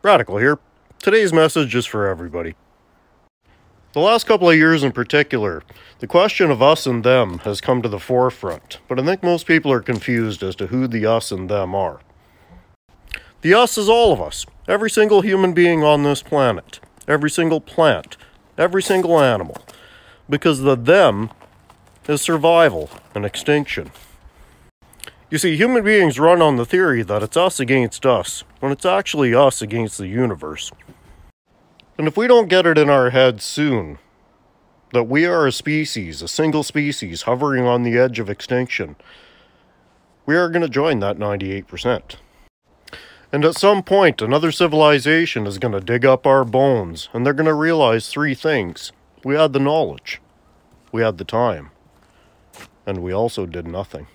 Radical here. Today's message is for everybody. The last couple of years in particular, the question of us and them has come to the forefront, but I think most people are confused as to who the us and them are. The us is all of us, every single human being on this planet, every single plant, every single animal, because the them is survival and extinction. You see, human beings run on the theory that it's us against us, when it's actually us against the universe. And if we don't get it in our heads soon, that we are a species, a single species, hovering on the edge of extinction, we are going to join that 98%. And at some point, another civilization is going to dig up our bones, and they're going to realize three things. We had the knowledge, we had the time, and we also did nothing.